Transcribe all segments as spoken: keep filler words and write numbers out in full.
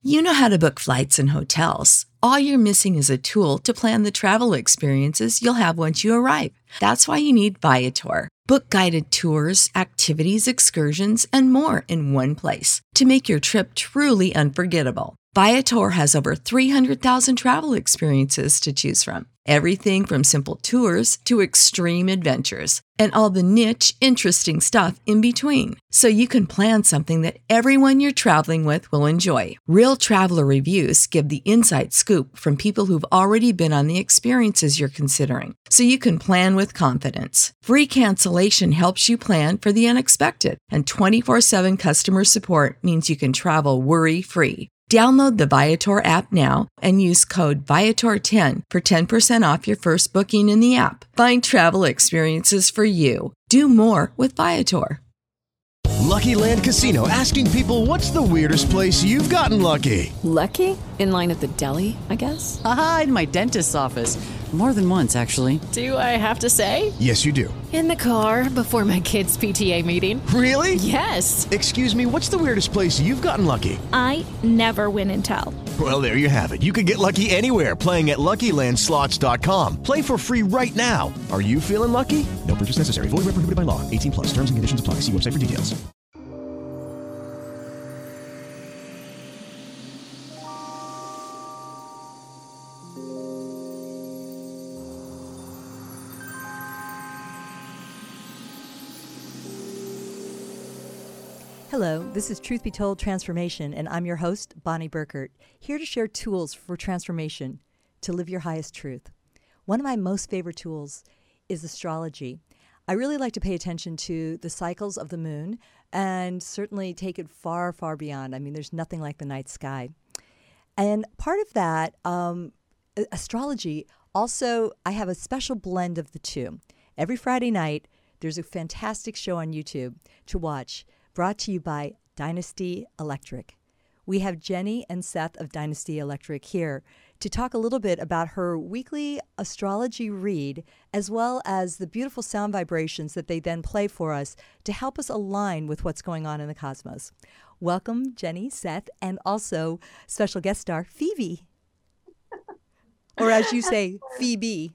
You know how to book flights and hotels. All you're missing is a tool to plan the travel experiences you'll have once you arrive. That's why you need Viator. Book guided tours, activities, excursions, and more in one place to make your trip truly unforgettable. Viator has over three hundred thousand travel experiences to choose from. Everything from simple tours to extreme adventures and all the niche, interesting stuff in between. So you can plan something that everyone you're traveling with will enjoy. Real traveler reviews give the inside scoop from people who've already been on the experiences you're considering. So you can plan with confidence. Free cancellation helps you plan for the unexpected. And twenty-four seven customer support means you can travel worry-free. Download the Viator app now and use code Viator ten for ten percent off your first booking in the app. Find travel experiences for you. Do more with Viator. Lucky Land Casino, asking people, what's the weirdest place you've gotten lucky? Lucky? In line at the deli, I guess? Aha, in my dentist's office. More than once, actually. Do I have to say? Yes, you do. In the car before my kids' P T A meeting. Really? Yes. Excuse me, what's the weirdest place you've gotten lucky? I never win and tell. Well, there you have it. You can get lucky anywhere, playing at Lucky Land Slots dot com. Play for free right now. Are you feeling lucky? No purchase necessary. Void where prohibited by law. eighteen plus. Terms and conditions apply. See website for details. Hello, this is Truth Be Told Transformation, and I'm your host, Bonnie Burkert, here to share tools for transformation to live your highest truth. One of my most favorite tools is astrology. I really like to pay attention to the cycles of the moon and certainly take it far, far beyond. I mean, there's nothing like the night sky. And part of that, um, astrology, also, I have a special blend of the two. Every Friday night, there's a fantastic show on YouTube to watch, brought to you by Dynasty Electric. We have Jenny and Seth of Dynasty Electric here to talk a little bit about her weekly astrology read, as well as the beautiful sound vibrations that they then play for us to help us align with what's going on in the cosmos. Welcome, Jenny, Seth, and also special guest star, Phoebe. Or as you say, Phoebe.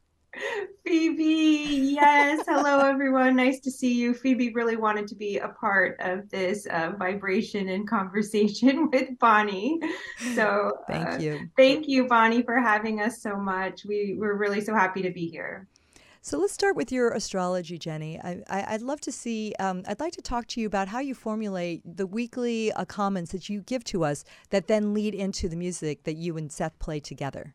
Phoebe, yes. Hello, everyone. Nice to see you. Phoebe really wanted to be a part of this uh, vibration and conversation with Bonnie. So thank uh, you. Thank you, Bonnie, for having us so much. We, we're really so happy to be here. So let's start with your astrology, Jenny. I, I, I'd love to see, um, I'd like to talk to you about how you formulate the weekly uh, comments that you give to us that then lead into the music that you and Seth play together.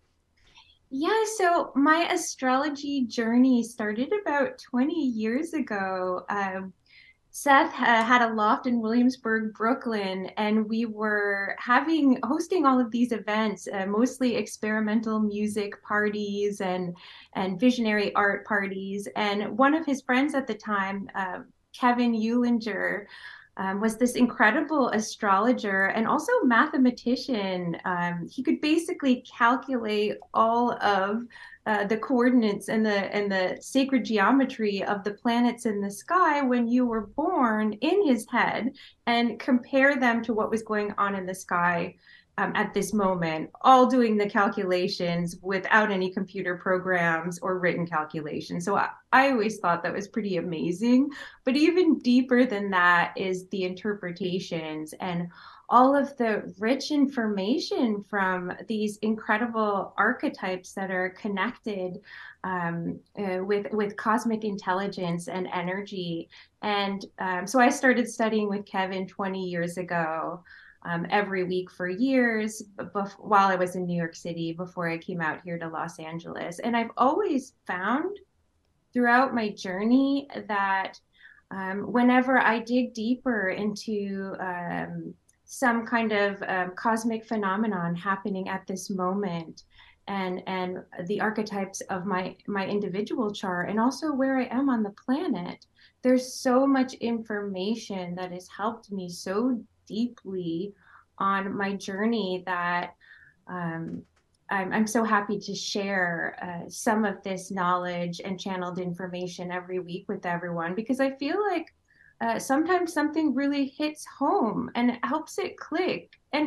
Yeah, so my astrology journey started about twenty years ago. Um, Seth uh, had a loft in Williamsburg, Brooklyn, and we were having hosting all of these events, uh, mostly experimental music parties and and visionary art parties. And one of his friends at the time, uh, Kevin Eulinger, Um, was this incredible astrologer and also mathematician. Um, he could basically calculate all of uh, the coordinates and the and the sacred geometry of the planets in the sky when you were born in his head and compare them to what was going on in the sky um, at this moment, all doing the calculations without any computer programs or written calculations. So I, I always thought that was pretty amazing. But even deeper than that is the interpretations and all of the rich information from these incredible archetypes that are connected um, uh, with, with cosmic intelligence and energy. And um, so I started studying with Kevin twenty years ago. Um, every week for years bef- while I was in New York City before I came out here to Los Angeles. And I've always found throughout my journey that um, whenever I dig deeper into um, some kind of um, cosmic phenomenon happening at this moment, and and the archetypes of my my individual chart and also where I am on the planet, there's so much information that has helped me so deeply on my journey that um, I'm, I'm so happy to share uh, some of this knowledge and channeled information every week with everyone, because I feel like uh, sometimes something really hits home and it helps it click. And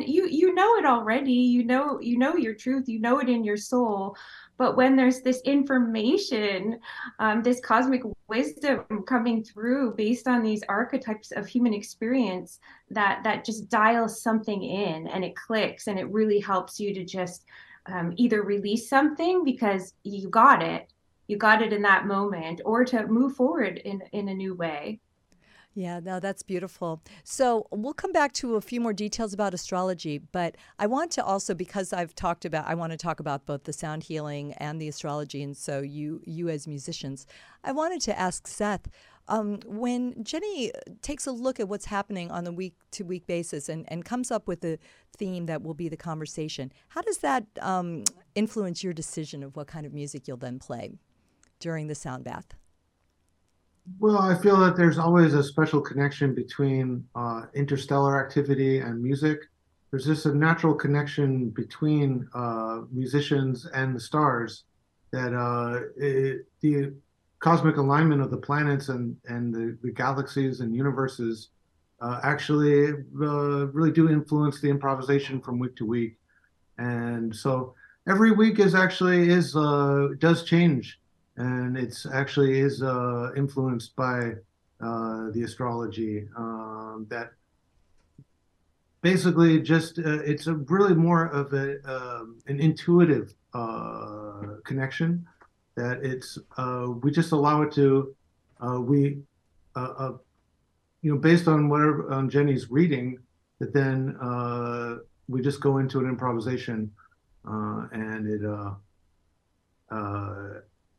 and you you know it already. You know you know your truth. You know it in your soul. But when there's this information, um, this cosmic wisdom coming through based on these archetypes of human experience, that that just dials something in and it clicks, and it really helps you to just um, either release something because you got it, you got it in that moment, or to move forward in in a new way. Yeah, no, that's beautiful. So we'll come back to a few more details about astrology, but I want to also, because I've talked about, I want to talk about both the sound healing and the astrology, and so you, you as musicians, I wanted to ask Seth, um, when Jenny takes a look at what's happening on the week-to-week basis and, and comes up with a theme that will be the conversation, how does that um, influence your decision of what kind of music you'll then play during the sound bath? Well, I feel that there's always a special connection between uh, interstellar activity and music. There's just a natural connection between uh, musicians and the stars that uh, it, the cosmic alignment of the planets and, and the, the galaxies and universes uh, actually uh, really do influence the improvisation from week to week. And so every week is actually is uh, does change. And it's actually is uh, influenced by uh, the astrology um, that basically just uh, it's a really more of a um, an intuitive uh, connection that it's uh, we just allow it to uh, we uh, uh, you know based on whatever on Jenny's reading that then uh, we just go into an improvisation uh, and it. Uh, uh,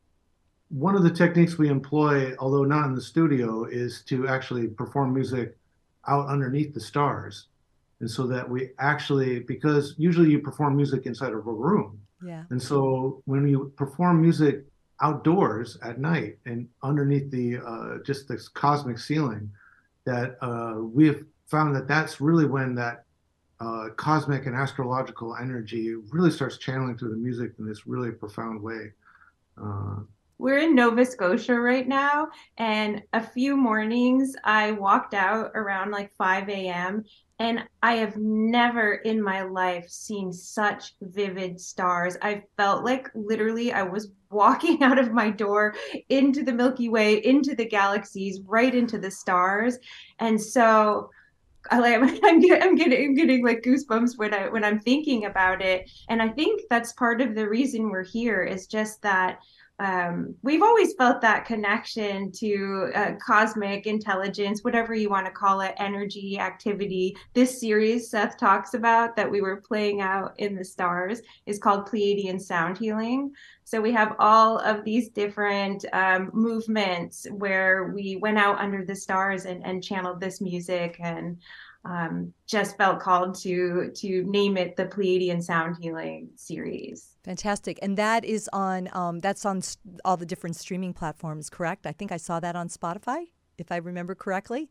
One of the techniques we employ, although not in the studio, is to actually perform music out underneath the stars. And so that we actually, because usually you perform music inside of a room. Yeah. And so when you perform music outdoors at night and underneath the, uh, just this cosmic ceiling, that uh, we have found that that's really when that uh, cosmic and astrological energy really starts channeling through the music in this really profound way. Uh, We're in Nova Scotia right now, and a few mornings I walked out around like five a.m. and I have never in my life seen such vivid stars. I felt like literally I was walking out of my door into the Milky Way, into the galaxies, right into the stars. And so I like I'm getting I'm getting I'm getting like goosebumps when I when I'm thinking about it. And I think that's part of the reason we're here is just that um, we've always felt that connection to uh, cosmic intelligence, whatever you want to call it, energy, activity. This series Seth talks about that we were playing out in the stars is called Pleiadian Sound Healing. So we have all of these different um, movements where we went out under the stars and, and channeled this music and um, just felt called to to name it the Pleiadian Sound Healing series. Fantastic. And that is on, um, that's on s- all the different streaming platforms, correct? I think I saw that on Spotify, if I remember correctly.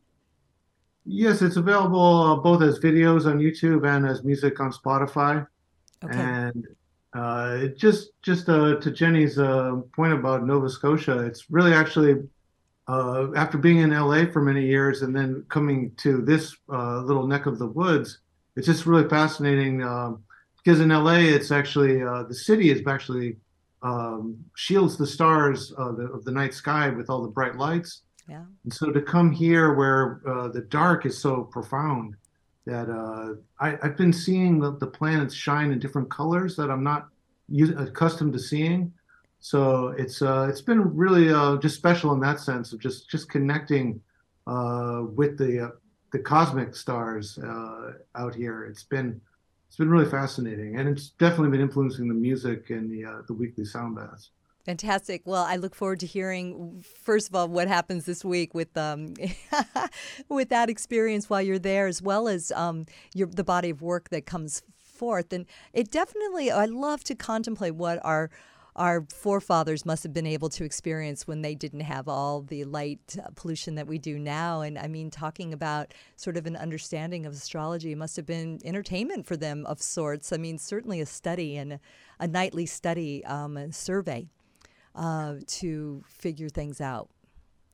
Yes, it's available uh, both as videos on YouTube and as music on Spotify. Okay. And uh, it just just uh, to Jenny's uh, point about Nova Scotia, it's really actually uh, after being in L A for many years and then coming to this uh, little neck of the woods, it's just really fascinating uh, because in L A it's actually uh, the city is actually um, shields the stars uh, the, of the night sky with all the bright lights. Yeah. And so to come here where uh, the dark is so profound that uh, I, I've been seeing the, the planets shine in different colors that I'm not used, accustomed to seeing. So it's uh, it's been really uh, just special in that sense of just just connecting uh, with the uh, the cosmic stars uh, out here. It's been it's been really fascinating, and it's definitely been influencing the music and the uh, the weekly sound baths. Fantastic. Well, I look forward to hearing, first of all, what happens this week with um, with that experience while you're there, as well as um, your the body of work that comes forth. And it definitely, I love to contemplate what our our forefathers must have been able to experience when they didn't have all the light uh, pollution that we do now. And I mean, talking about sort of an understanding of astrology must have been entertainment for them of sorts. I mean, certainly a study and a, a nightly study, um, a survey. Uh, to figure things out.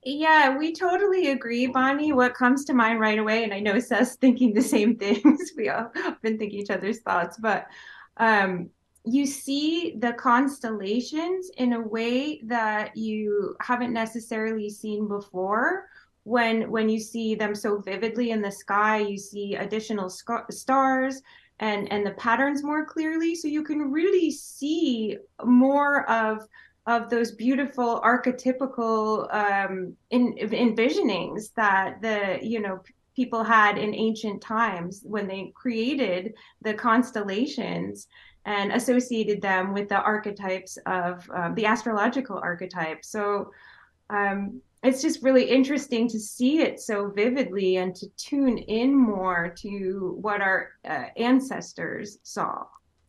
Yeah, we totally agree, Bonnie. What comes to mind right away, and I know Seth's thinking the same things. We all been thinking each other's thoughts, but um, you see the constellations in a way that you haven't necessarily seen before. When when you see them so vividly in the sky, you see additional sc- stars and and the patterns more clearly, so you can really see more of of those beautiful archetypical um, in, envisionings that the you know people had in ancient times when they created the constellations and associated them with the archetypes of um, the astrological archetypes. So um, it's just really interesting to see it so vividly and to tune in more to what our uh, ancestors saw.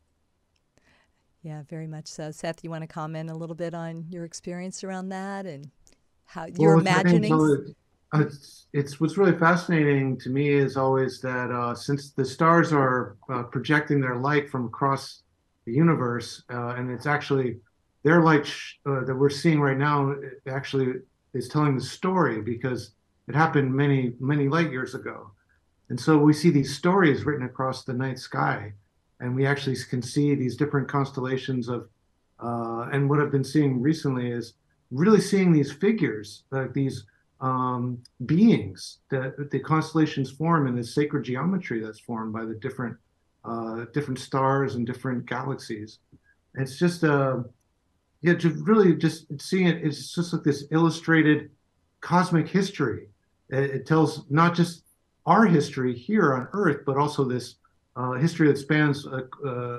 Yeah, very much so. Seth, you want to comment a little bit on your experience around that and how Well, your what's I think imaginings? so it's, it's what's really fascinating to me is always that uh, since the stars are uh, projecting their light from across the universe, uh, and it's actually their light sh- uh, that we're seeing right now it actually is telling the story because it happened many, many light years ago. And so we see these stories written across the night sky, and we actually can see these different constellations of, uh, and what I've been seeing recently is really seeing these figures, like these um, beings that the constellations form in this sacred geometry that's formed by the different uh, different stars and different galaxies. It's just uh, yeah, to really just seeing it, it's just like this illustrated cosmic history. It, it tells not just our history here on Earth, but also this uh, history that spans uh, uh,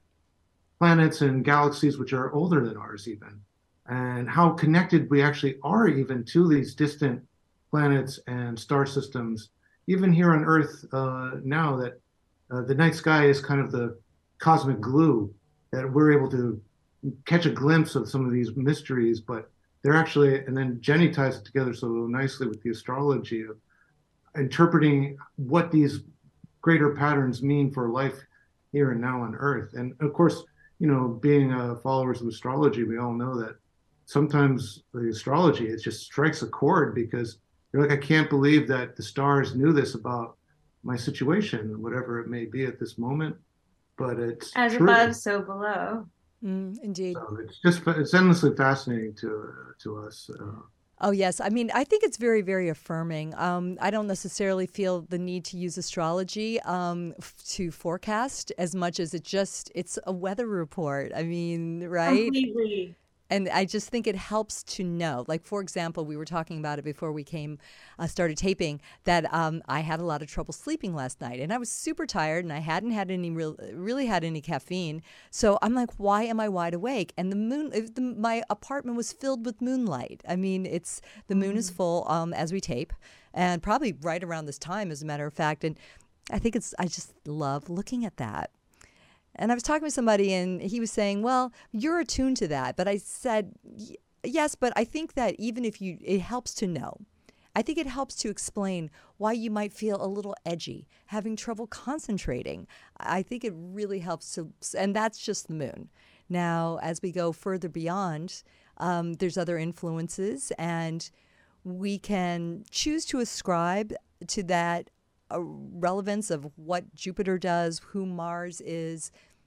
planets and galaxies which are older than ours, even, and how connected we actually are even to these distant planets and star systems, even here on Earth uh, now that uh, the night sky is kind of the cosmic glue that we're able to catch a glimpse of some of these mysteries, but they're actually, and then Jenny ties it together so nicely with the astrology of interpreting what these greater patterns mean for life here and now on Earth. And of course, you know, being uh, followers of astrology, we all know that sometimes the astrology, it just strikes a chord because you're like, I can't believe that the stars knew this about my situation, whatever it may be at this moment, but it's As true. above, so below. Mm, indeed. So it's just, it's endlessly fascinating to, uh, to us. Uh, Oh, yes. I mean, I think it's very, very affirming. Um, I don't necessarily feel the need to use astrology um, f- to forecast as much as it just, it's a weather report. I mean, right? Completely. And I just think it helps to know. Like, for example, we were talking about it before we came, uh, started taping, that um, I had a lot of trouble sleeping last night. And I was super tired and I hadn't had any real, really had any caffeine. So I'm like, why am I wide awake? And the moon, the, my apartment was filled with moonlight. I mean, it's, the moon is full um, as we tape, and probably right around this time, as a matter of fact. And I think it's, I just love looking at that. And I was talking with somebody and he was saying, well, you're attuned to that. But I said, yes, but I think that even if you, it helps to know. I think it helps to explain why you might feel a little edgy, having trouble concentrating. I think it really helps to, and that's just the moon. Now, as we go further beyond, um, there's other influences, and we can choose to ascribe to that a relevance of what Jupiter does, who Mars is.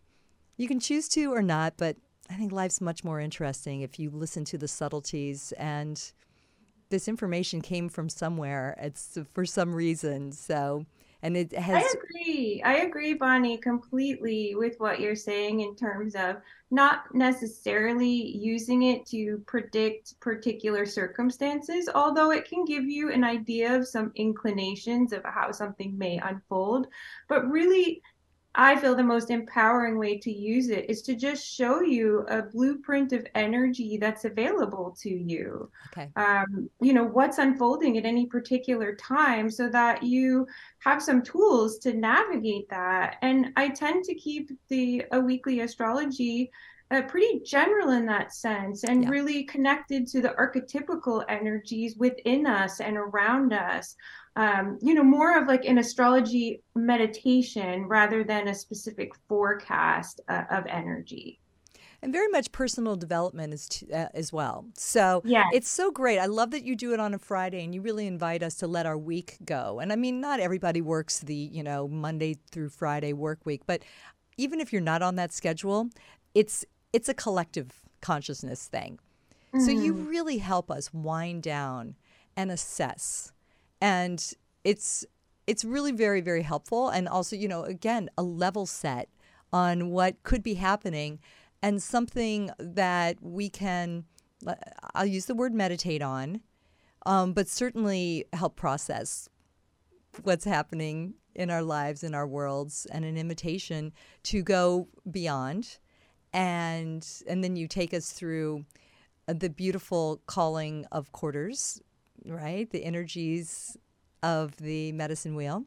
You can choose to or not, but I think life's much more interesting if you listen to the subtleties, and this information came from somewhere. It's for some reason. So, and it has. I agree. I agree, Bonnie, completely with what you're saying in terms of not necessarily using it to predict particular circumstances, although it can give you an idea of some inclinations of how something may unfold. But really, I feel the most empowering way to use it is to just show you a blueprint of energy that's available to you. Okay. Um, you know, what's unfolding at any particular time so that you have some tools to navigate that. And I tend to keep the a weekly astrology uh, pretty general in that sense and Yeah. really connected to the archetypical energies within us and around us. Um, you know, more of like an astrology meditation rather than a specific forecast uh, of energy. and very much personal development as t- uh, as well. So Yeah. it's so great. I love that you do it on a Friday, and you really invite us to let our week go. And I mean, not everybody works the you know Monday through Friday work week, but even if you're not on that schedule, it's it's a collective consciousness thing. Mm-hmm. So you really help us wind down and assess, and it's it's really very, very helpful. And also, you know, again, a level set on what could be happening, and something that we can, I'll use the word meditate on, um, but certainly help process what's happening in our lives, in our worlds, and an invitation to go beyond. And and then you take us through the beautiful calling of quarters, right? The energies of the medicine wheel.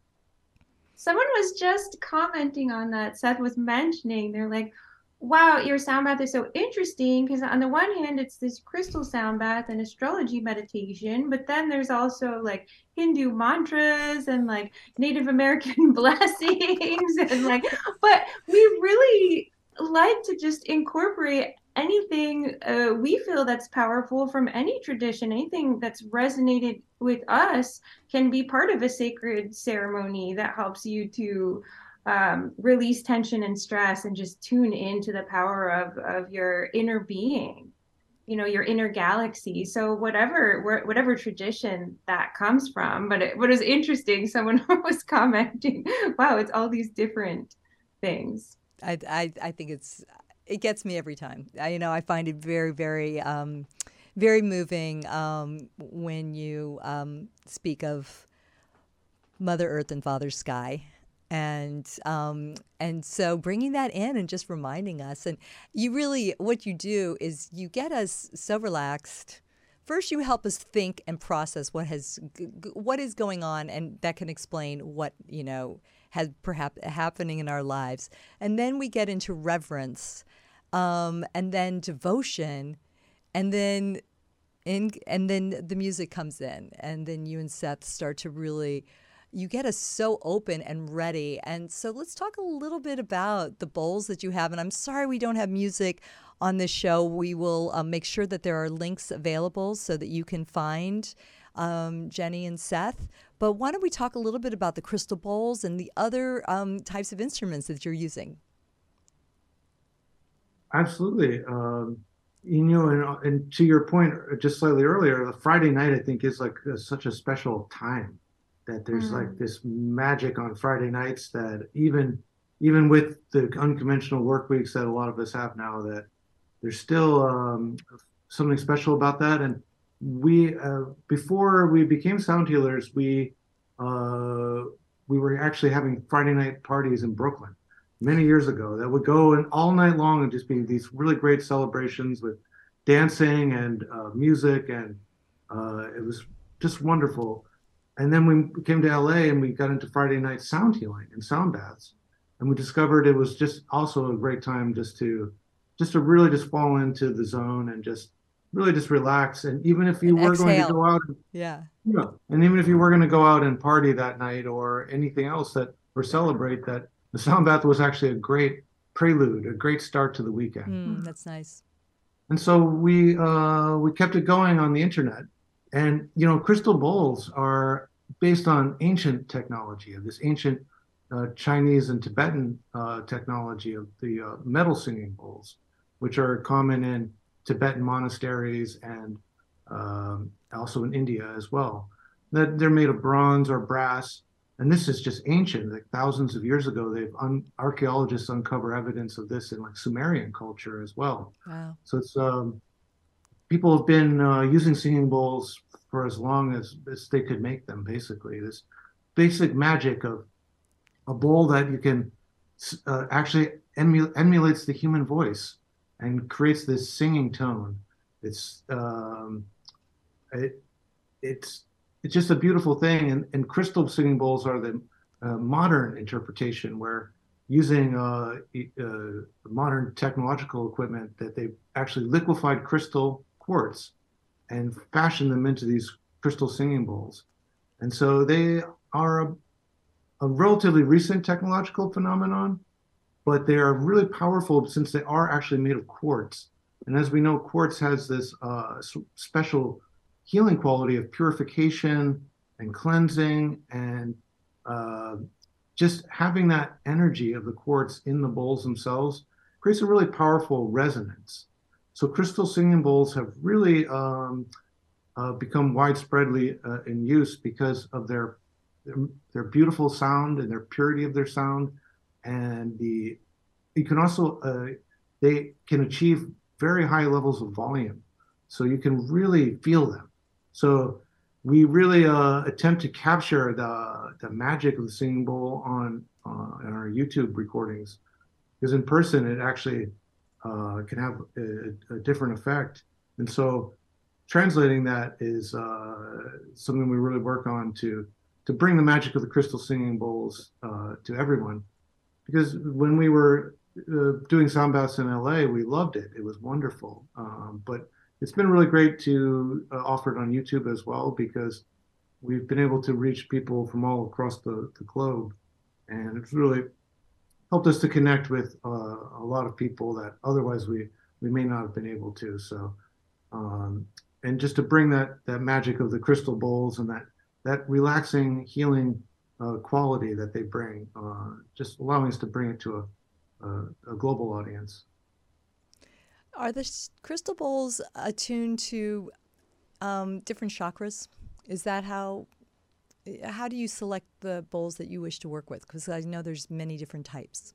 Someone was just commenting on that. Seth was mentioning, they're like, wow, your sound bath is so interesting, because on the one hand, it's this crystal sound bath and astrology meditation, but then there's also like Hindu mantras and like Native American blessings and like, but we really like to just incorporate anything uh, we feel that's powerful from any tradition. Anything that's resonated with us can be part of a sacred ceremony that helps you to um, release tension and stress and just tune into the power of, of your inner being, you know, your inner galaxy. So whatever whatever tradition that comes from. But it, what is interesting, someone was commenting, wow, it's all these different things. I, I, I think it's it gets me every time. I, you know, I find it very, very, um, very moving um, when you um, speak of Mother Earth and Father Sky, and um, and so bringing that in and just reminding us. And you really, what you do is you get us so relaxed. First, you help us think and process what has what is going on, and that can explain what you know has perhaps happening in our lives. And then we get into reverence, um, and then devotion, and then in and then the music comes in, and then you and Seth start to really. You get us so open and ready. And so let's talk a little bit about the bowls that you have. And I'm sorry we don't have music on this show. We will um, make sure that there are links available so that you can find um, Jenny and Seth. But why don't we talk a little bit about the crystal bowls and the other um, types of instruments that you're using? Absolutely. Um, you know, and, and to your point just slightly earlier, the Friday night, I think, is like a, such a special time. That there's mm. like this magic on Friday nights that even even with the unconventional work weeks that a lot of us have now, that there's still um, something special about that. And we uh, before we became sound healers, we uh, we were actually having Friday night parties in Brooklyn many years ago that would go in all night long and just be these really great celebrations with dancing and uh, music, and uh, it was just wonderful. And then we came to L A and we got into Friday night sound healing and sound baths. And we discovered it was just also a great time just to just to really just fall into the zone and just really just relax. And even if you and were exhale. going to go out, yeah. You know, and even if you were going to go out and party that night or anything else that or celebrate, that the sound bath was actually a great prelude, a great start to the weekend. Mm, that's nice. And so we uh, we kept it going on the internet. And, you know, crystal bowls are based on ancient technology, of this ancient uh, Chinese and Tibetan uh, technology of the uh, metal singing bowls, which are common in Tibetan monasteries and um, also in India as well. That they're made of bronze or brass. And this is just ancient, like thousands of years ago. They've un- archaeologists uncover evidence of this in like Sumerian culture as well. Wow. So it's um, people have been uh, using singing bowls for as long as, as they could make them, basically. This basic magic of a bowl that you can uh, actually emu- emulates the human voice and creates this singing tone. It's um, it, it's it's just a beautiful thing. And, and crystal singing bowls are the uh, modern interpretation, where using uh, uh, modern technological equipment that they've actually liquefied crystal quartz and fashion them into these crystal singing bowls. And so they are a, a relatively recent technological phenomenon, but they are really powerful since they are actually made of quartz. And as we know, quartz has this uh, special healing quality of purification and cleansing, and uh, just having that energy of the quartz in the bowls themselves creates a really powerful resonance. So crystal singing bowls have really um, uh, become widespreadly uh, in use because of their, their their beautiful sound and their purity of their sound, and the you can also uh, they can achieve very high levels of volume, so you can really feel them. So we really uh, attempt to capture the the magic of the singing bowl on uh, in our YouTube recordings, because in person it actually uh, can have a, a different effect. And so translating that is uh, something we really work on to to bring the magic of the crystal singing bowls uh, to everyone. Because when we were uh, doing sound baths in L A, we loved it. It was wonderful. Um, but it's been really great to uh, offer it on YouTube as well, because we've been able to reach people from all across the, the globe. And it's really helped us to connect with uh, a lot of people that otherwise we, we may not have been able to. So, um, and just to bring that, that magic of the crystal bowls and that, that relaxing, healing uh, quality that they bring, uh, just allowing us to bring it to a, a, a global audience. Are the crystal bowls attuned to um, different chakras? Is that how, how do you select the bowls that you wish to work with? Because I know there's many different types.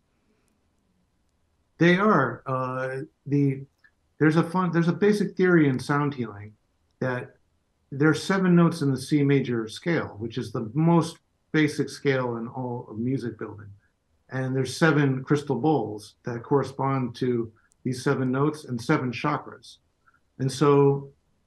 They are. Uh, the there's a fun, there's a basic theory in sound healing that there's seven notes in the C major scale, which is the most basic scale in all of music building. And there's seven crystal bowls that correspond to these seven notes and seven chakras. And so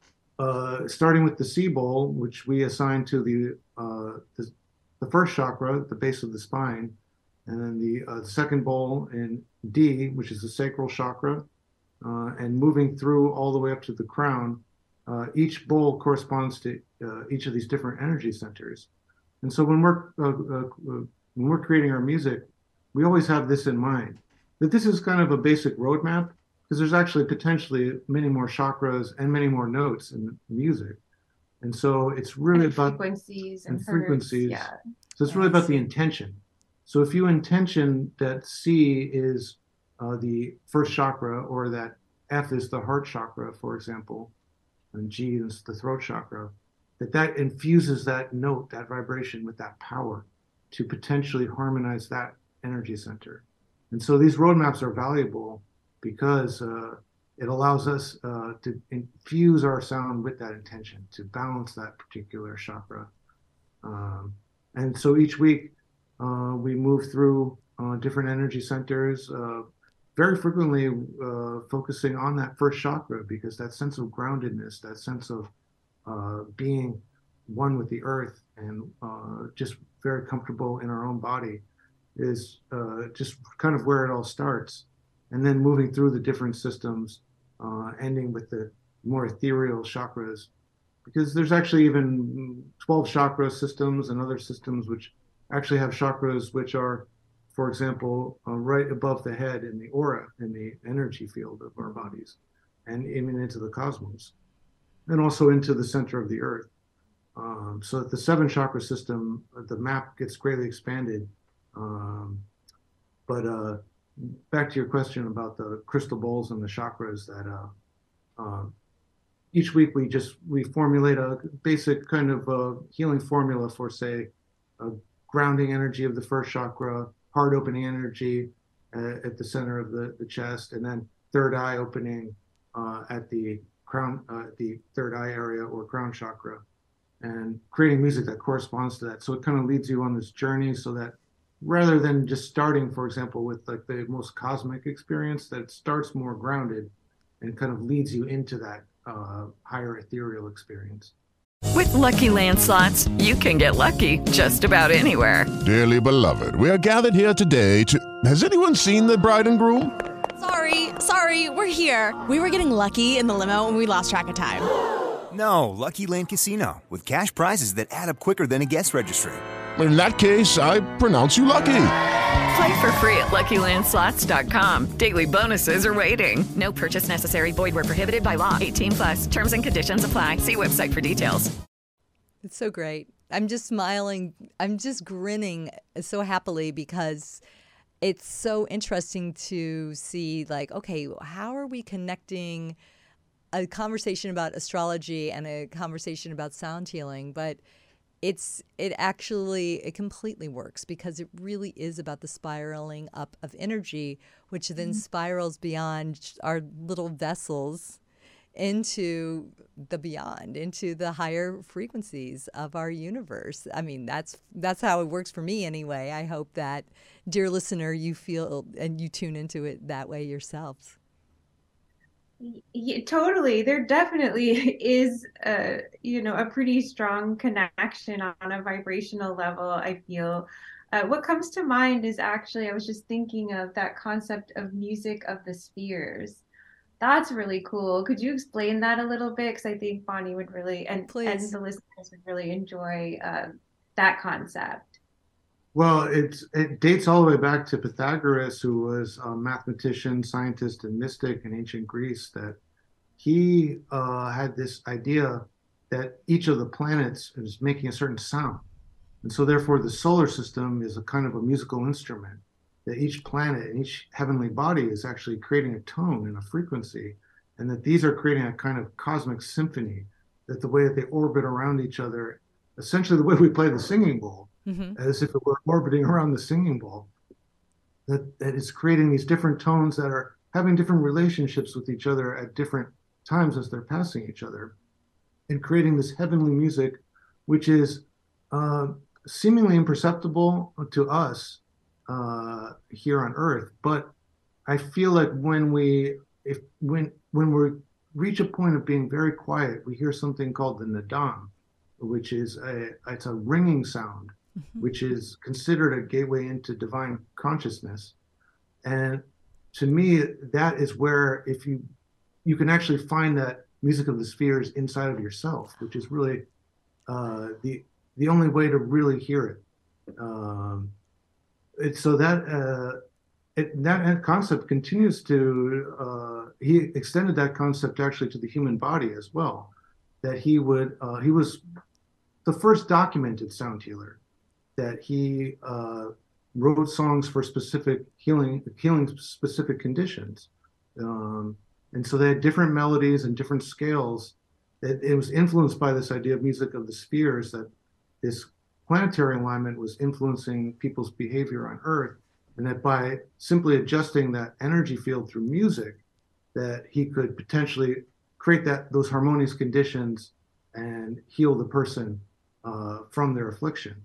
uh, starting with the C bowl, which we assign to the, uh, the, the first chakra, the base of the spine, and then the uh, second bowl in D, which is the sacral chakra, uh, and moving through all the way up to the crown. Uh, each bowl corresponds to uh, each of these different energy centers. And so when we're, uh, uh, when we're creating our music, we always have this in mind, that this is kind of a basic roadmap, because there's actually potentially many more chakras and many more notes in music. And so it's really and about frequencies and, and frequencies. Yeah. So it's yes. really about the intention. So if you intention that C is uh, the first chakra, or that F is the heart chakra, for example, and G is the throat chakra, that that infuses that note, that vibration with that power to potentially harmonize that energy center. And so these roadmaps are valuable because uh, it allows us uh, to infuse our sound with that intention, to balance that particular chakra. Um, and so each week uh, we move through uh, different energy centers, uh, very frequently uh, focusing on that first chakra, because that sense of groundedness, that sense of uh, being one with the earth and uh, just very comfortable in our own body is uh, just kind of where it all starts. And then moving through the different systems, uh, ending with the more ethereal chakras, because there's actually even twelve chakra systems and other systems which actually have chakras which are, for example, uh, right above the head in the aura, in the energy field of our bodies, and even into the cosmos, and also into the center of the earth. Um, so that the seven chakra system, the map gets greatly expanded. Um, but uh, back to your question about the crystal bowls and the chakras, that uh, uh, each week we just, we formulate a basic kind of uh, healing formula for, say, a grounding energy of the first chakra, heart opening energy uh, at the center of the, the chest, and then third eye opening uh, at the crown, uh, the third eye area or crown chakra, and creating music that corresponds to that. So it kind of leads you on this journey, so that rather than just starting, for example, with like the most cosmic experience, that it starts more grounded and kind of leads you into that uh, higher ethereal experience. With Lucky Land Slots, you can get lucky just about anywhere. Dearly beloved, we are gathered here today to... Has anyone seen the bride and groom? Sorry, sorry, we're here. We were getting lucky in the limo and we lost track of time. No, Lucky Land Casino, with cash prizes that add up quicker than a guest registry. In that case, I pronounce you lucky. Play for free at Lucky Land Slots dot com. Daily bonuses are waiting. No purchase necessary. Void where prohibited by law. eighteen plus. Terms and conditions apply. See website for details. It's so great. I'm just smiling. I'm just grinning so happily because it's so interesting to see, like, okay, how are we connecting a conversation about astrology and a conversation about sound healing? But it's it actually it completely works because it really is about the spiraling up of energy, which then mm-hmm. spirals beyond our little vessels into the beyond, into the higher frequencies of our universe. I mean, that's that's how it works for me anyway. I hope that, dear listener, you feel and you tune into it that way yourselves. Yeah, totally. There definitely is a, you know, a pretty strong connection on a vibrational level, I feel. Uh, what comes to mind is actually, I was just thinking of that concept of music of the spheres. That's really cool. Could you explain that a little bit? Because I think Bonnie would really, and, and the listeners would really enjoy uh, that concept. Well, it's, it dates all the way back to Pythagoras, who was a mathematician, scientist, and mystic in ancient Greece, that he uh, had this idea that each of the planets is making a certain sound. And so therefore the solar system is a kind of a musical instrument, that each planet and each heavenly body is actually creating a tone and a frequency, and that these are creating a kind of cosmic symphony, that the way that they orbit around each other, essentially the way we play the singing bowl, mm-hmm. as if it were orbiting around the singing bowl, that, that is creating these different tones that are having different relationships with each other at different times as they're passing each other, and creating this heavenly music, which is uh, seemingly imperceptible to us uh here on Earth. But I feel like when we if when when we reach a point of being very quiet, we hear something called the nadam, which is a it's a ringing sound, mm-hmm. which is considered a gateway into divine consciousness. And to me, that is where, if you you can actually find that music of the spheres inside of yourself, which is really uh the the only way to really hear it. um It's so that uh, it, that concept continues to, uh, he extended that concept actually to the human body as well, that he would, uh, he was the first documented sound healer, that he uh, wrote songs for specific healing, healing specific conditions. Um, and so they had different melodies and different scales. It, it was influenced by this idea of music of the spheres, that this planetary alignment was influencing people's behavior on Earth, and that by simply adjusting that energy field through music, that he could potentially create that those harmonious conditions and heal the person uh, from their affliction.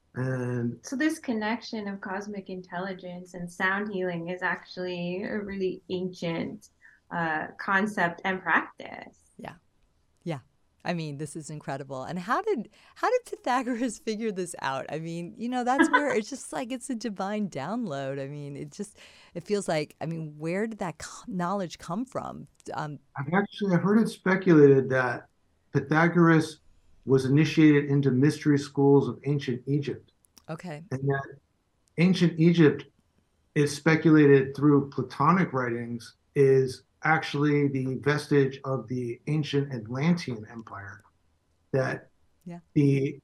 And so this connection of cosmic intelligence and sound healing is actually a really ancient uh, concept and practice. Yeah. Yeah. I mean, this is incredible. And how did how did Pythagoras figure this out? I mean, you know, that's where it's just like it's a divine download. I mean, it just it feels like, I mean, where did that knowledge come from? Um, I've actually I've heard it speculated that Pythagoras was initiated into mystery schools of ancient Egypt. Okay. And that ancient Egypt is speculated through Platonic writings is actually the vestige of the ancient Atlantean Empire. That yeah. the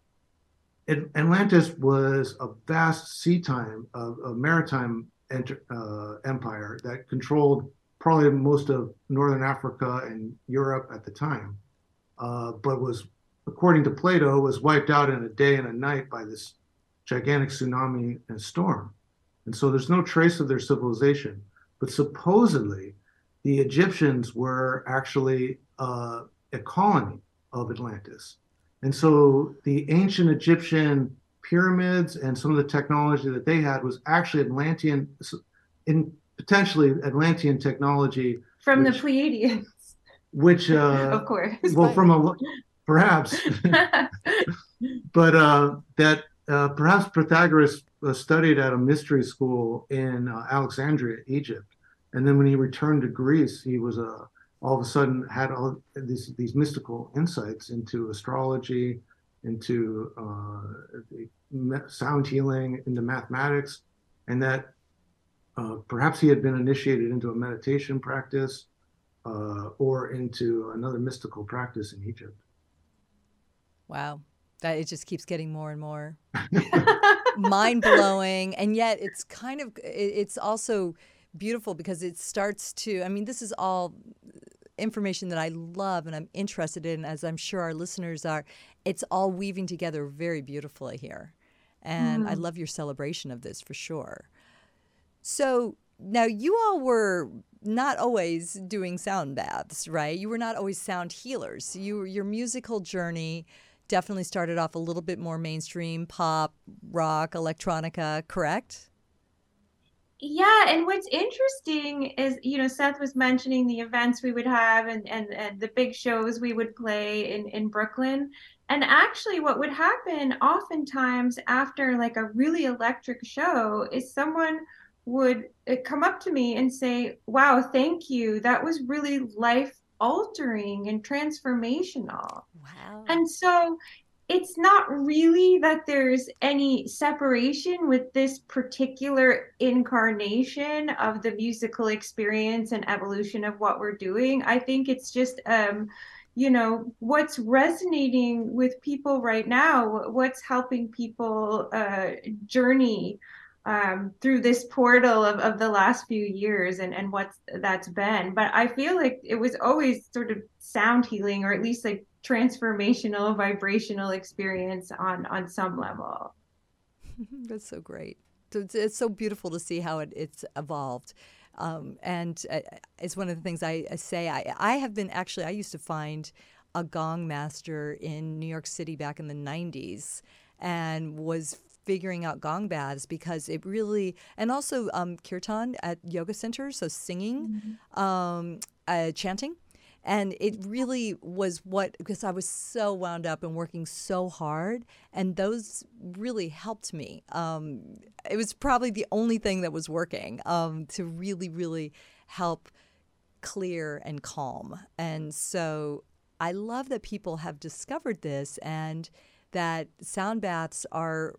Atlantis was a vast sea time of a maritime enter, uh, empire that controlled probably most of Northern Africa and Europe at the time, uh, but was, according to Plato, was wiped out in a day and a night by this gigantic tsunami and storm. And so there's no trace of their civilization. But supposedly, the Egyptians were actually uh, a colony of Atlantis. And so the ancient Egyptian pyramids and some of the technology that they had was actually Atlantean, in potentially Atlantean technology. From which, the Pleiadians. Which, uh, of course. Well, from a, perhaps. But uh, that uh, perhaps Pythagoras uh, studied at a mystery school in uh, Alexandria, Egypt. And then when he returned to Greece, he was uh, all of a sudden had all these these mystical insights into astrology, into uh, sound healing, into mathematics, and that uh, perhaps he had been initiated into a meditation practice uh, or into another mystical practice in Egypt. Wow. That it just keeps getting more and more mind blowing. And yet it's kind of, it's also beautiful because it starts to, I mean, this is all information that I love and I'm interested in, as I'm sure our listeners are. It's all weaving together very beautifully here. And mm. I love your celebration of this for sure. So now you all were not always doing sound baths, right? You were not always sound healers. You, your musical journey definitely started off a little bit more mainstream, pop, rock, electronica, correct? Yeah, and what's interesting is, you know, Seth was mentioning the events we would have and, and, and the big shows we would play in, in Brooklyn. And actually what would happen oftentimes after like a really electric show is someone would come up to me and say, wow, thank you. That was really life altering and transformational. Wow. And so it's not really that there's any separation with this particular incarnation of the musical experience and evolution of what we're doing. I think it's just, um, you know, what's resonating with people right now, what's helping people uh, journey um, through this portal of, of the last few years and, and what that's been. But I feel like it was always sort of sound healing, or at least like transformational, vibrational experience on, on some level. That's so great. It's, it's so beautiful to see how it, it's evolved. Um, and uh, it's one of the things I, I say. I, I have been actually, I used to find a gong master in New York City back in the nineties and was figuring out gong baths because it really, and also um, kirtan at yoga centers, so singing, mm-hmm. um, uh, chanting. And it really was what, because I was so wound up and working so hard, and those really helped me. Um, it was probably the only thing that was working um, to really, really help clear and calm. And so I love that people have discovered this and that sound baths are,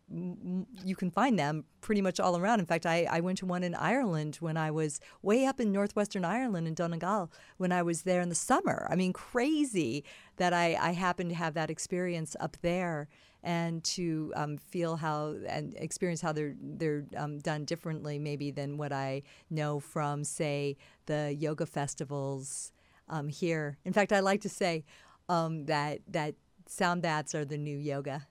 you can find them pretty much all around. In fact, I, I went to one in Ireland when I was way up in northwestern Ireland in Donegal when I was there in the summer. I mean, crazy that I, I happened to have that experience up there and to um, feel how and experience how they're they're um, done differently maybe than what I know from, say, the yoga festivals um, here. In fact, I like to say um, that that sound baths are the new yoga.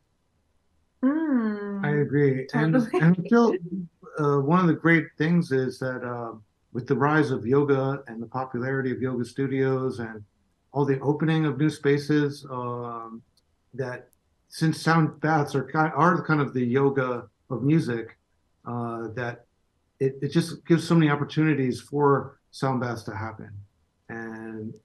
Mm, I agree. totally. And, and I feel uh, one of the great things is that uh, with the rise of yoga and the popularity of yoga studios and all the opening of new spaces, um, that since sound baths are, are kind of the yoga of music, uh, that it, it just gives so many opportunities for sound baths to happen. And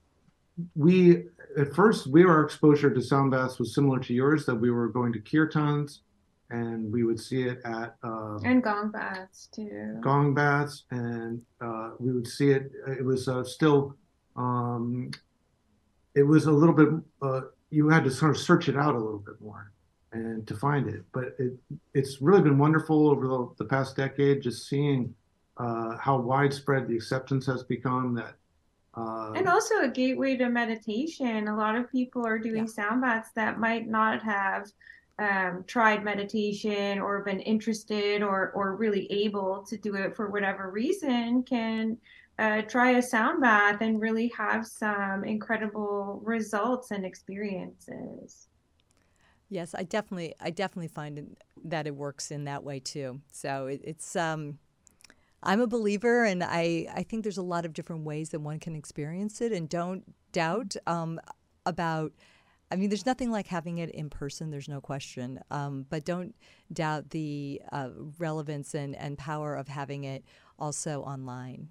we, at first, we our exposure to sound baths was similar to yours, that we were going to kirtans and we would see it at um, and gong baths too. Gong baths, and uh, we would see it. It was uh, still, um, it was a little bit. Uh, you had to sort of search it out a little bit more, and to find it. But it it's really been wonderful over the, the past decade, just seeing uh, how widespread the acceptance has become. That. Uh, and also a gateway to meditation. A lot of people are doing yeah. sound baths that might not have um, tried meditation or been interested or or really able to do it for whatever reason, can uh, try a sound bath and really have some incredible results and experiences. Yes, I definitely I definitely find that it works in that way too. So it, it's um. I'm a believer, and I, I think there's a lot of different ways that one can experience it, and don't doubt um, about, I mean, there's nothing like having it in person, there's no question, um, but don't doubt the uh, relevance and, and power of having it also online.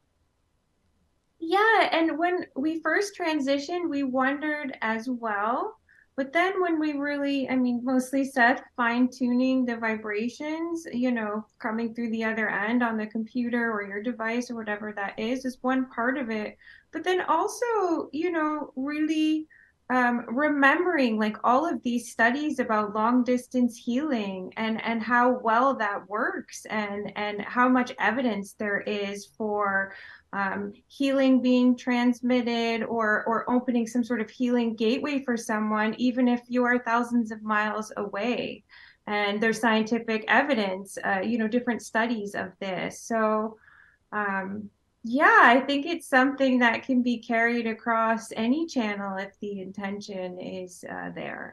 Yeah, and when we first transitioned, we wondered as well. But then when we really, I mean, mostly Seth fine-tuning the vibrations, you know, coming through the other end on the computer or your device or whatever that is, is one part of it. But then also, you know, really um, remembering like all of these studies about long distance healing and and how well that works, and and how much evidence there is for um, healing being transmitted, or or opening some sort of healing gateway for someone, even if you are thousands of miles away. And there's scientific evidence, uh, you know, different studies of this. So um, yeah, I think it's something that can be carried across any channel if the intention is uh, there.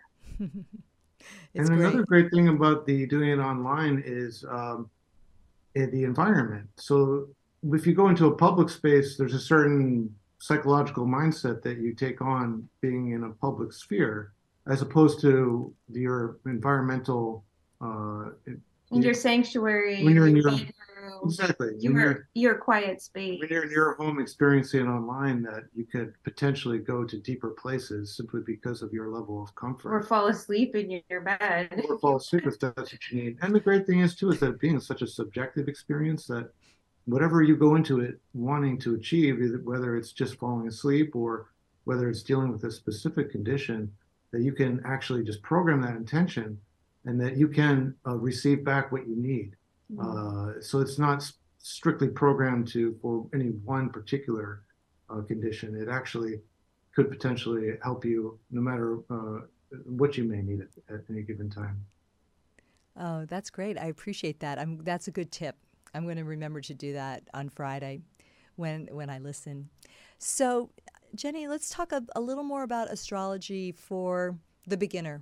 And another great thing about the doing it online is um, eh, the environment. So if you go into a public space, there's a certain psychological mindset that you take on being in a public sphere, as opposed to your environmental. Uh, In your sanctuary, when you're in your your bedroom, exactly when your you're your quiet space. when you're in your home experiencing it online, that you could potentially go to deeper places simply because of your level of comfort. Or fall asleep in your bed. Or fall asleep if that's what you need. And the great thing is too is that it being such a subjective experience, that whatever you go into it wanting to achieve, either whether it's just falling asleep or whether it's dealing with a specific condition, that you can actually just program that intention, and that you can uh, receive back what you need. Uh, so it's not s- strictly programmed to for any one particular uh, condition. It actually could potentially help you no matter uh, what you may need at, at any given time. Oh, that's great. I appreciate that. I'm, that's a good tip. I'm going to remember to do that on Friday when when I listen. So, Jenny, let's talk a, a little more about astrology for the beginner.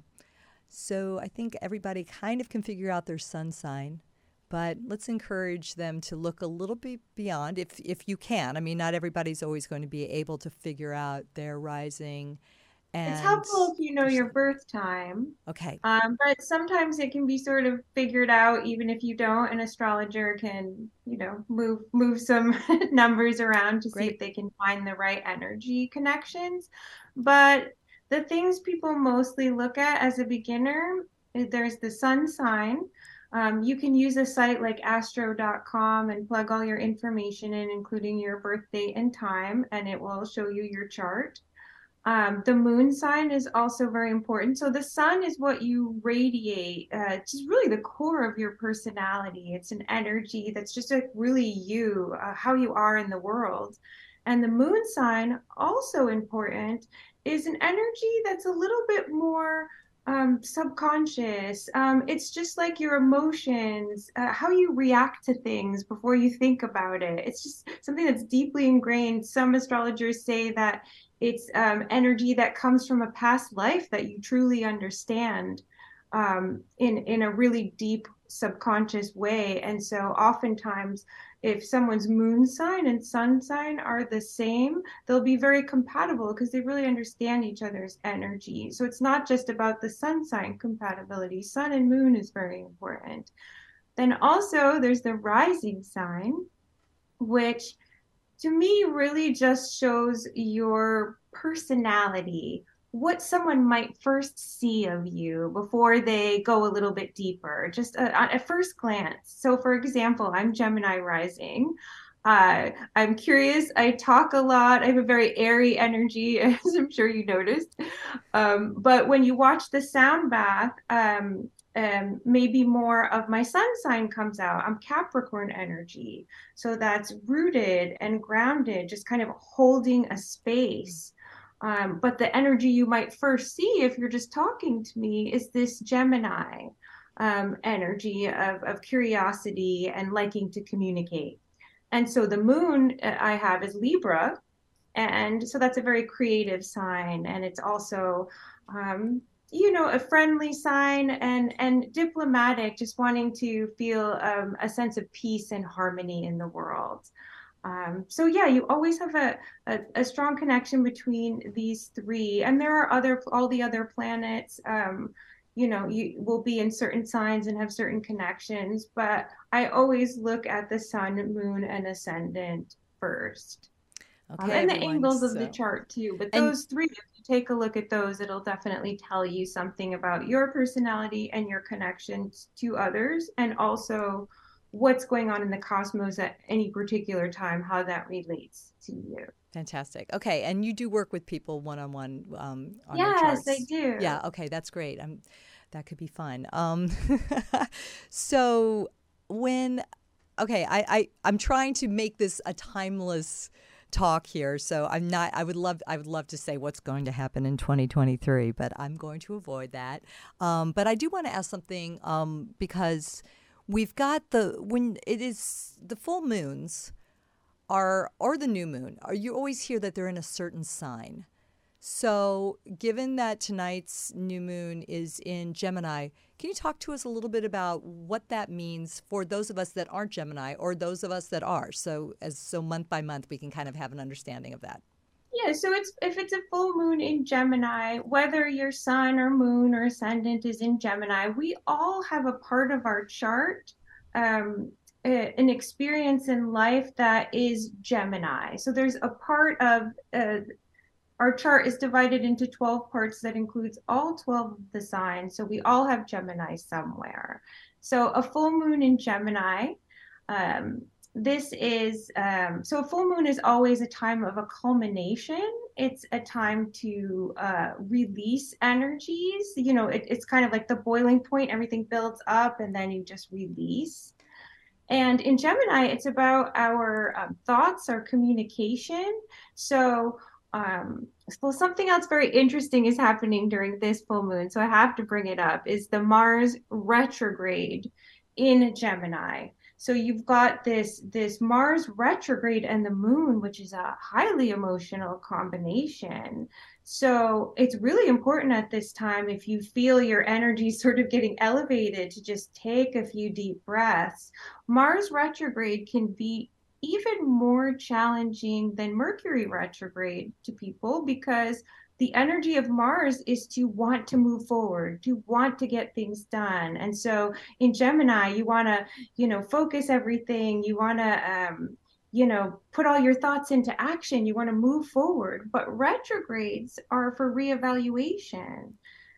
So I think everybody kind of can figure out their sun sign, but let's encourage them to look a little bit beyond, if if you can. I mean, not everybody's always going to be able to figure out their rising. And It's helpful if you know your birth time. Okay. Um, but sometimes it can be sort of figured out even if you don't. An astrologer can, you know, move move some numbers around to see if they can find the right energy connections. But the things people mostly look at as a beginner, eh, there's the sun sign. Um, you can use a site like astro dot com and plug all your information in, including your birth date and time, and it will show you your chart. Um, the moon sign is also very important. So the sun is what you radiate. Uh, it's just really the core of your personality. It's an energy that's just like really you, uh, how you are in the world. And the moon sign, also important, is an energy that's a little bit more um, subconscious. Um, it's just like your emotions, uh, how you react to things before you think about it. It's just something that's deeply ingrained. Some astrologers say that it's um, energy that comes from a past life that you truly understand um, in, in a really deep subconscious way. And so oftentimes, if someone's moon sign and sun sign are the same, they'll be very compatible because they really understand each other's energy. So it's not just about the sun sign compatibility. Sun and moon is very important. Then also there's the rising sign, which to me really just shows your personality, what someone might first see of you before they go a little bit deeper, just a, at a first glance. So for example, I'm Gemini rising. Uh, I'm curious. I talk a lot. I have a very airy energy, as I'm sure you noticed. Um, but when you watch the sound bath, um, um, maybe more of my sun sign comes out. I'm Capricorn energy. So that's rooted and grounded, just kind of holding a space. Um, but the energy you might first see if you're just talking to me is this Gemini um, energy of, of curiosity and liking to communicate. And so the moon I have is Libra. And so that's a very creative sign. And it's also, um, you know, a friendly sign and, and diplomatic, just wanting to feel um, a sense of peace and harmony in the world. Um, so yeah, you always have a, a, a strong connection between these three. And there are other, all the other planets, um, you know, you will be in certain signs and have certain connections, but I always look at the sun, moon, and ascendant first. Okay, um, and the everyone, angles of so- the chart too. But And- those three, if you take a look at those, it'll definitely tell you something about your personality and your connections to others, and also what's going on in the cosmos at any particular time, how that relates to you. Fantastic. Okay, and you do work with people one-on-one um, on your Yes, charts. I do. Yeah. Okay, that's great. I'm, that could be fun. Um, so when, okay, I, I I'm trying to make this a timeless talk here. So I'm not. I would love. I would love to say what's going to happen in twenty twenty-three, but I'm going to avoid that. Um, but I do want to ask something um, because we've got the when it is the full moons. Are, or the new moon, are you always hear that they're in a certain sign. So given that tonight's new moon is in Gemini, can you talk to us a little bit about what that means for those of us that aren't Gemini or those of us that are? So as so month by month, we can kind of have an understanding of that. Yeah, so it's if it's a full moon in Gemini, whether your sun or moon or ascendant is in Gemini, we all have a part of our chart, um, an experience in life that is Gemini. So there's a part of uh, our chart is divided into twelve parts that includes all twelve of the signs. So we all have Gemini somewhere. So a full moon in Gemini, um, this is, um, so a full moon is always a time of a culmination. It's a time to uh, release energies. You know, it, it's kind of like the boiling point, everything builds up and then you just release. And in Gemini, it's about our um, thoughts, our communication. So, um, well, something else very interesting is happening during this full moon. So I have to bring it up, is the Mars retrograde in Gemini. So you've got this, this Mars retrograde and the moon, which is a highly emotional combination. So it's really important at this time, if you feel your energy sort of getting elevated, to just take a few deep breaths. Mars retrograde can be even more challenging than Mercury retrograde to people, because the energy of Mars is to want to move forward, to want to get things done. And so in Gemini, you want to, you know, focus everything. You want to, um, you know, put all your thoughts into action. You want to move forward. But retrogrades are for reevaluation.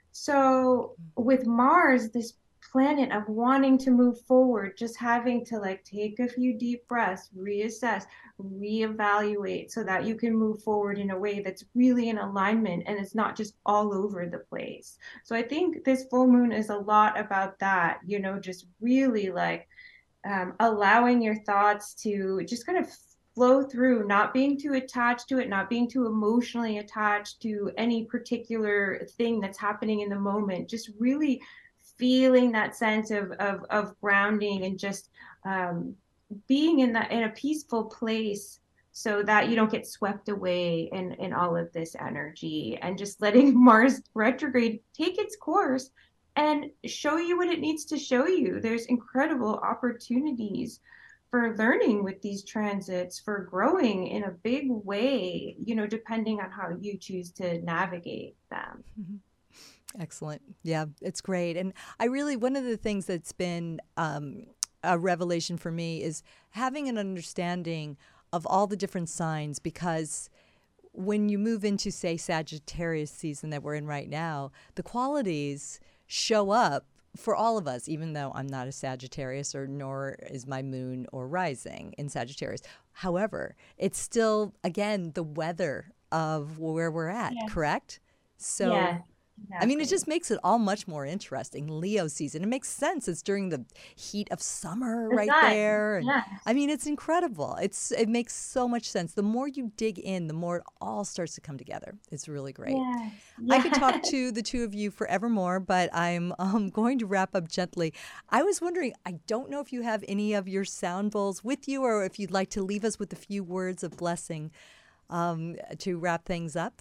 So with Mars, this planet of wanting to move forward, just having to like take a few deep breaths, reassess, reevaluate, so that you can move forward in a way that's really in alignment and it's not just all over the place. So I think this full moon is a lot about that, you know, just really like um, allowing your thoughts to just kind of flow through, not being too attached to it, not being too emotionally attached to any particular thing that's happening in the moment, just really feeling that sense of of, of grounding and just um, being in that in a peaceful place, so that you don't get swept away in in all of this energy, and just letting Mars retrograde take its course and show you what it needs to show you. There's incredible opportunities for learning with these transits, for growing in a big way, you know, depending on how you choose to navigate them. Mm-hmm. Excellent. Yeah, it's great. And I really, one of the things that's been um, a revelation for me is having an understanding of all the different signs, because when you move into, say, Sagittarius season that we're in right now, the qualities show up for all of us, even though I'm not a Sagittarius, or nor is my moon or rising in Sagittarius. However, it's still, again, the weather of where we're at, yeah. Correct? So. Yeah. Exactly. I mean, it just makes it all much more interesting. Leo season. It makes sense. It's during the heat of summer right there. And, yes. I mean, it's incredible. It's It makes so much sense. The more you dig in, the more it all starts to come together. It's really great. Yes. Yes. I could talk to the two of you forevermore, but I'm um, going to wrap up gently. I was wondering, I don't know if you have any of your sound bowls with you, or if you'd like to leave us with a few words of blessing um, to wrap things up.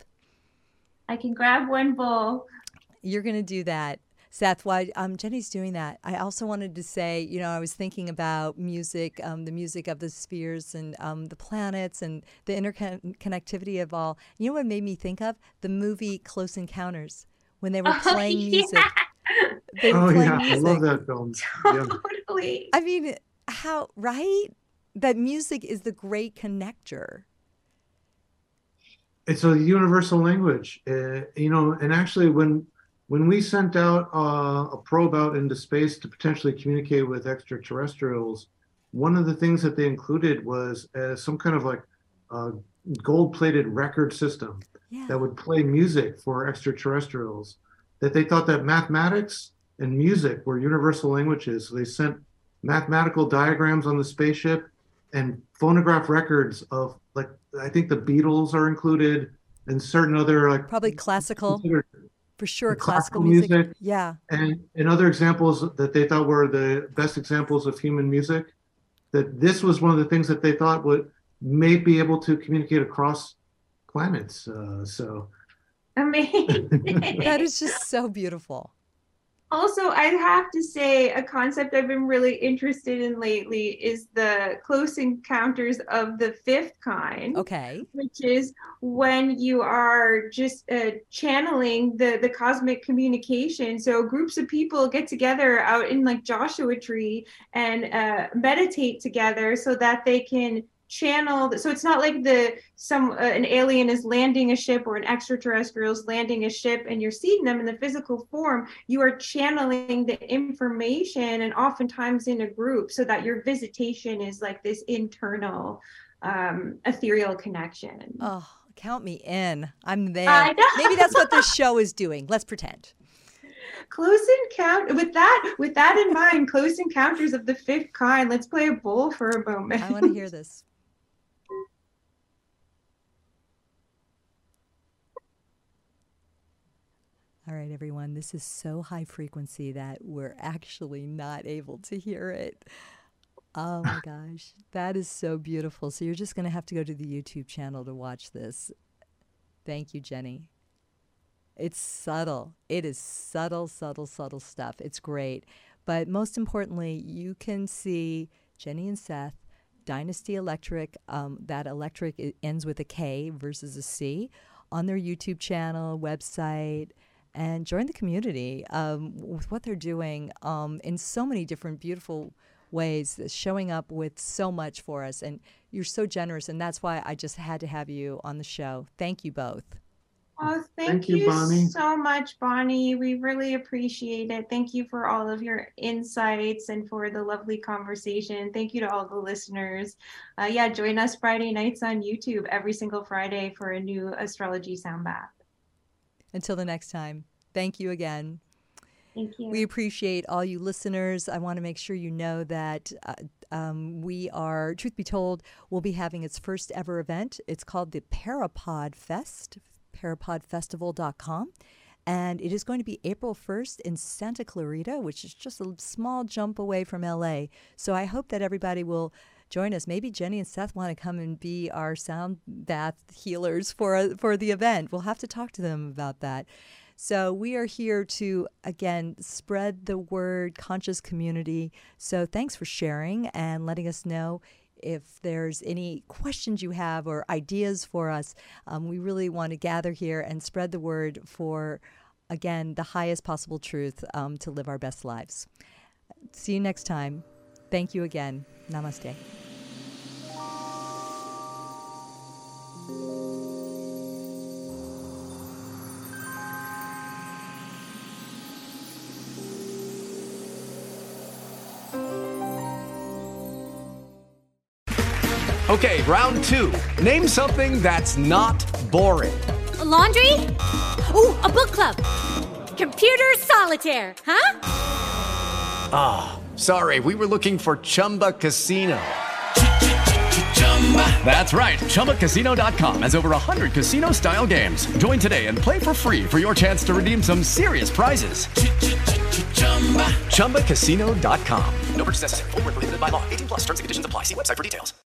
I can grab one bowl. You're going to do that. Seth, while um, Jenny's doing that, I also wanted to say, you know, I was thinking about music, um, the music of the spheres and um, the planets and the interconnectivity of all. You know what made me think of? The movie Close Encounters, when they were oh, playing yeah. music. They were oh, playing yeah. music. I love that film. Totally. I mean, how, right? That music is the great connector. It's a universal language, uh, you know, and actually when when we sent out uh, a probe out into space to potentially communicate with extraterrestrials, one of the things that they included was uh, some kind of like uh, gold-plated record system yeah. that would play music for extraterrestrials, that they thought that mathematics and music were universal languages. So they sent mathematical diagrams on the spaceship and phonograph records of, like, I think the Beatles are included and certain other, like, probably classical, for sure, classical, classical music. music. Yeah. And, and other examples that they thought were the best examples of human music, that this was one of the things that they thought would may be able to communicate across planets. Uh, so amazing. That is just so beautiful. Also, I have to say a concept I've been really interested in lately is the close encounters of the fifth kind. Okay. Which is when you are just uh, channeling the, the cosmic communication. So groups of people get together out in like Joshua Tree and uh, meditate together so that they can channel. So it's not like the some uh, an alien is landing a ship or an extraterrestrial is landing a ship and you're seeing them in the physical form. You are channeling the information, and oftentimes in a group, so that your visitation is like this internal um ethereal connection. Oh, count me in. I'm there. Maybe that's what this show is doing. Let's pretend. Close encounter with that with that in mind, close encounters of the fifth kind. Let's play a bowl for a moment. I want to hear this. All right, everyone, this is so high frequency that we're actually not able to hear it. Oh my gosh, that is so beautiful. So you're just going to have to go to the YouTube channel to watch this. Thank you, Jenny. It's subtle. It is subtle, subtle, subtle stuff. It's great. But most importantly, you can see Jenny and Seth, Dynasty Electric, um, that electric it ends with a K versus a C, on their YouTube channel, website, and join the community um, with what they're doing um, in so many different beautiful ways, showing up with so much for us. And you're so generous, and that's why I just had to have you on the show. Thank you both. Oh, thank, thank you, you Bonnie. so much, Bonnie. We really appreciate it. Thank you for all of your insights and for the lovely conversation. Thank you to all the listeners. Uh, yeah, join us Friday nights on YouTube every single Friday for a new astrology sound bath. Until the next time, thank you again. Thank you. We appreciate all you listeners. I want to make sure you know that uh, um, we are, truth be told, we'll be having its first ever event. It's called the Parapod Fest, parapod festival dot com. And it is going to be April first in Santa Clarita, which is just a small jump away from L A. So I hope that everybody will join us. Maybe Jenny and Seth want to come and be our sound bath healers for, uh, for the event. We'll have to talk to them about that. So we are here to, again, spread the word, conscious community. So thanks for sharing and letting us know if there's any questions you have or ideas for us. Um, we really want to gather here and spread the word for, again, the highest possible truth um, to live our best lives. See you next time. Thank you again. Namaste. Okay, round two. Name something that's not boring. A laundry? Ooh, a book club. Computer solitaire, huh? Ah, oh, sorry, we were looking for Chumba Casino. That's right, Chumba Casino dot com has over one hundred casino-style games. Join today and play for free for your chance to redeem some serious prizes. Chumba Casino dot com. No purchase necessary. Void where prohibited by law. eighteen plus terms and conditions apply. See website for details.